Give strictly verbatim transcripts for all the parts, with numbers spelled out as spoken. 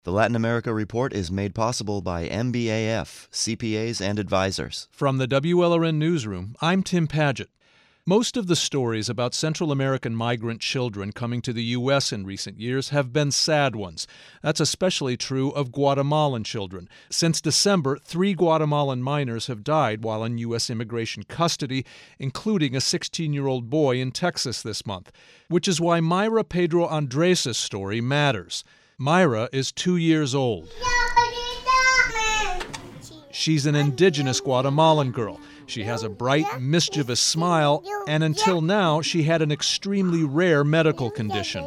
The Latin America Report is made possible by M B A F, C P As and advisors. From the W L R N Newsroom, I'm Tim Padgett. Most of the stories about Central American migrant children coming to the U S in recent years have been sad ones. That's especially true of Guatemalan children. Since December, three Guatemalan minors have died while in U S immigration custody, including a sixteen-year-old boy in Texas this month, which is why Mayra Pedro Andres' story matters. Mayra is two years old. She's an indigenous Guatemalan girl. She has a bright, mischievous smile, and until now, she had an extremely rare medical condition.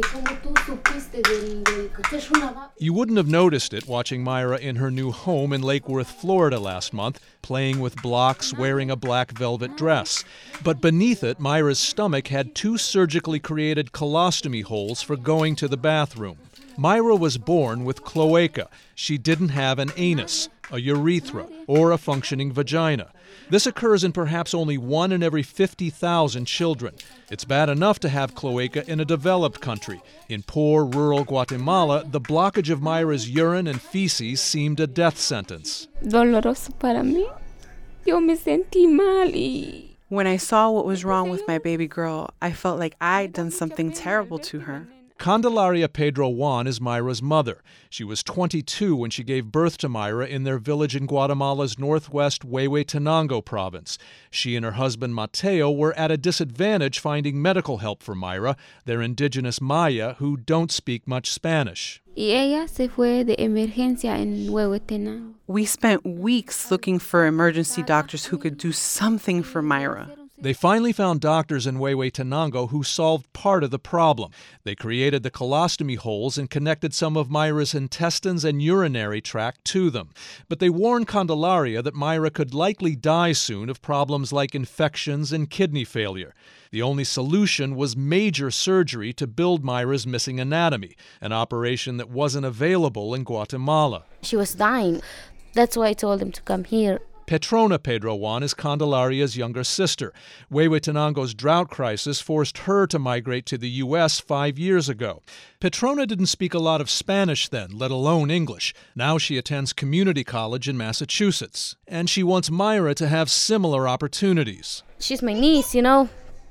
You wouldn't have noticed it watching Mayra in her new home in Lake Worth, Florida last month, playing with blocks, wearing a black velvet dress. But beneath it, Mayra's stomach had two surgically created colostomy holes for going to the bathroom. Mayra was born with cloaca. She didn't have an anus, a urethra, or a functioning vagina. This occurs in perhaps only one in every fifty thousand children. It's bad enough to have cloaca in a developed country. In poor rural Guatemala, the blockage of Mayra's urine and feces seemed a death sentence. Doloroso para mí. Yo me sentí mal y... When I saw what was wrong with my baby girl, I felt like I'd done something terrible to her. Candelaria Pedro Juan is Mayra's mother. She was twenty-two when she gave birth to Mayra in their village in Guatemala's northwest Huehuetenango province. She and her husband Mateo were at a disadvantage finding medical help for Mayra, their indigenous Maya, who don't speak much Spanish. Y ella se fue de emergencia en Huehuetenango. We spent weeks looking for emergency doctors who could do something for Mayra. They finally found doctors in Huehuetenango who solved part of the problem. They created the colostomy holes and connected some of Mayra's intestines and urinary tract to them. But they warned Candelaria that Mayra could likely die soon of problems like infections and kidney failure. The only solution was major surgery to build Mayra's missing anatomy, an operation that wasn't available in Guatemala. She was dying. That's why I told them to come here. Petrona Pedro Juan is Candelaria's younger sister. Huehuetenango's drought crisis forced her to migrate to the U S five years ago. Petrona didn't speak a lot of Spanish then, let alone English. Now she attends community college in Massachusetts, and she wants Mayra to have similar opportunities. She's my niece, you know.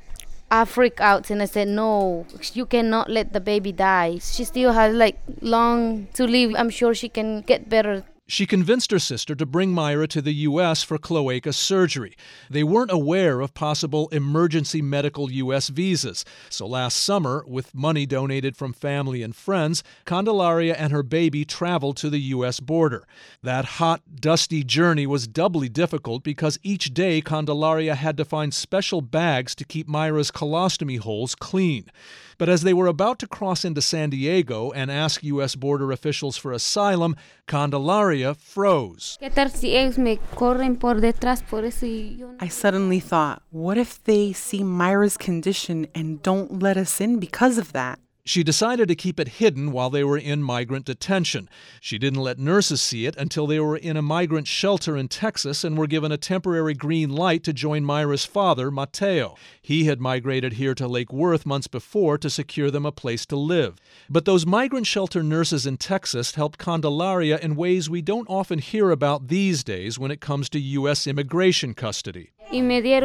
I freak out and I said, no, you cannot let the baby die. She still has like long to live. I'm sure she can get better. She convinced her sister to bring Mayra to the U S for cloaca surgery. They weren't aware of possible emergency medical U S visas. So last summer, with money donated from family and friends, Candelaria and her baby traveled to the U S border. That hot, dusty journey was doubly difficult because each day Candelaria had to find special bags to keep Mayra's colostomy holes clean. But as they were about to cross into San Diego and ask U S border officials for asylum, Candelaria froze. I suddenly thought, what if they see Mayra's condition and don't let us in because of that? She decided to keep it hidden while they were in migrant detention. She didn't let nurses see it until they were in a migrant shelter in Texas and were given a temporary green light to join Mayra's father, Mateo. He had migrated here to Lake Worth months before to secure them a place to live. But those migrant shelter nurses in Texas helped Candelaria in ways we don't often hear about these days when it comes to U S immigration custody. They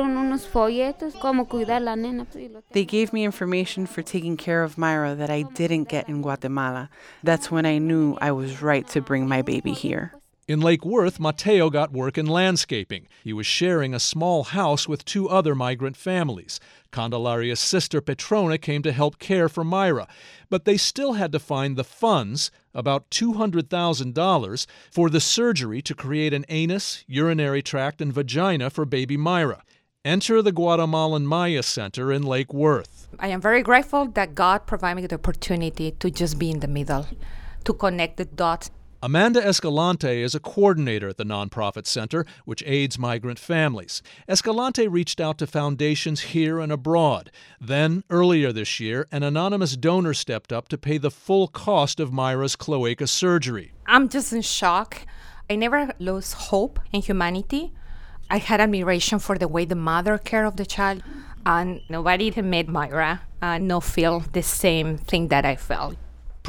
gave me information for taking care of Mayra that I didn't get in Guatemala. That's when I knew I was right to bring my baby here. In Lake Worth, Mateo got work in landscaping. He was sharing a small house with two other migrant families. Candelaria's sister Petrona came to help care for Mayra, but they still had to find the funds, about two hundred thousand dollars, for the surgery to create an anus, urinary tract, and vagina for baby Mayra. Enter the Guatemalan Maya Center in Lake Worth. I am very grateful that God provided me the opportunity to just be in the middle, to connect the dots. Amanda Escalante is a coordinator at the nonprofit center, which aids migrant families. Escalante reached out to foundations here and abroad. Then, earlier this year, an anonymous donor stepped up to pay the full cost of Mayra's cloaca surgery. I'm just in shock. I never lost hope in humanity. I had admiration for the way the mother cared of the child, and nobody that met Mayra uh, no feel the same thing that I felt.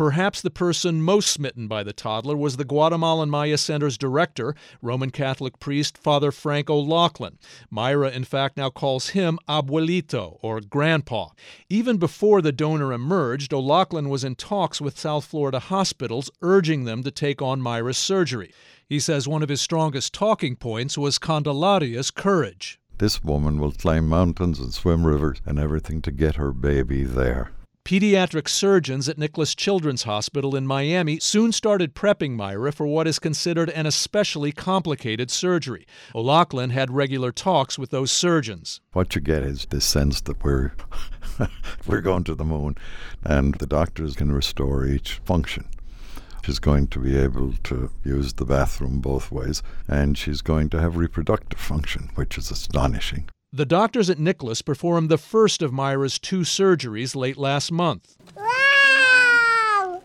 Perhaps the person most smitten by the toddler was the Guatemalan Maya Center's director, Roman Catholic priest Father Frank O'Loughlin. Myra, in fact, now calls him abuelito, or grandpa. Even before the donor emerged, O'Loughlin was in talks with South Florida hospitals, urging them to take on Myra's surgery. He says one of his strongest talking points was Candelaria's courage. This woman will climb mountains and swim rivers and everything to get her baby there. Pediatric surgeons at Nicklaus Children's Hospital in Miami soon started prepping Myra for what is considered an especially complicated surgery. O'Loughlin had regular talks with those surgeons. What you get is this sense that we're we're going to the moon, and the doctors can restore each function. She's going to be able to use the bathroom both ways, and she's going to have reproductive function, which is astonishing. The doctors at Nicklaus performed the first of Myra's two surgeries late last month. Wow!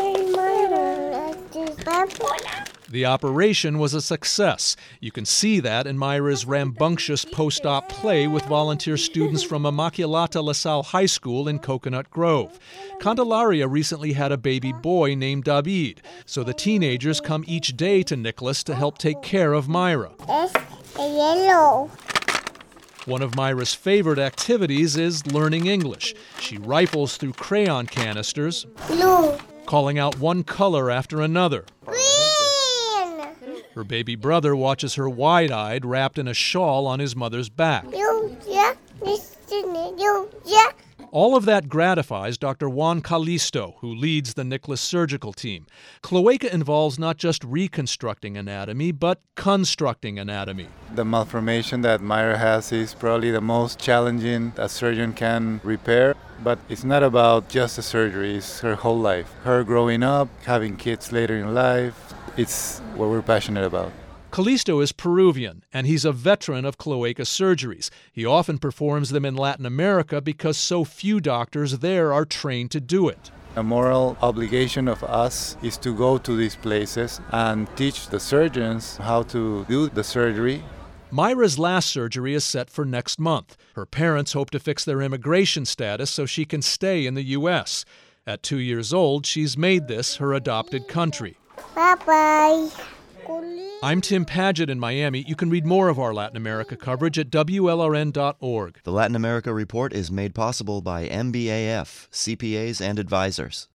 The operation was a success. You can see that in Myra's rambunctious post-op play with volunteer students from Immaculata La Salle High School in Coconut Grove. Candelaria recently had a baby boy named David, so the teenagers come each day to Nicklaus to help take care of Myra. It's yellow. One of Myra's favorite activities is learning English. She rifles through crayon canisters, Blue. calling out one color after another. Green. Her baby brother watches her wide-eyed, wrapped in a shawl on his mother's back. You, yeah. Listen, you, yeah. All of that gratifies Doctor Juan Calisto, who leads the Nicklaus surgical team. Cloaca involves not just reconstructing anatomy, but constructing anatomy. The malformation that Myra has is probably the most challenging a surgeon can repair. But it's not about just the surgery, it's her whole life. Her growing up, having kids later in life, it's what we're passionate about. Calisto is Peruvian, and he's a veteran of cloaca surgeries. He often performs them in Latin America because so few doctors there are trained to do it. A moral obligation of us is to go to these places and teach the surgeons how to do the surgery. Myra's last surgery is set for next month. Her parents hope to fix their immigration status so she can stay in the U S. At two years old, she's made this her adopted country. Bye-bye. I'm Tim Paget in Miami. You can read more of our Latin America coverage at W L R N dot org. The Latin America Report is made possible by M B A F, C P As and advisors.